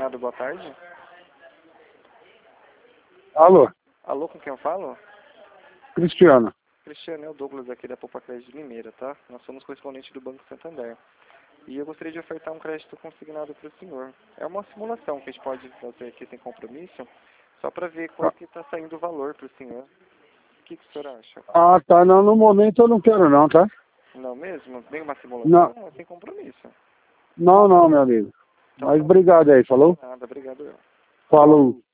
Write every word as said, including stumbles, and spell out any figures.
consignado, boa tarde. Alô, Alô, com quem eu falo? Cristiano. Cristiano, é o Douglas aqui da Poupa Crédito de Limeira, tá? Nós somos correspondentes do Banco Santander. E eu gostaria de ofertar um crédito consignado para o senhor. É uma simulação que a gente pode fazer aqui sem compromisso, só para ver qual que está saindo o valor para o senhor. O que, que o senhor acha? Ah, tá. Não, no momento eu não quero não, tá? Não mesmo? Nem uma simulação? Não, Não, é sem compromisso. não, não, meu amigo. Então, Mas tá. obrigado aí, falou? Nada, obrigado eu. Falou.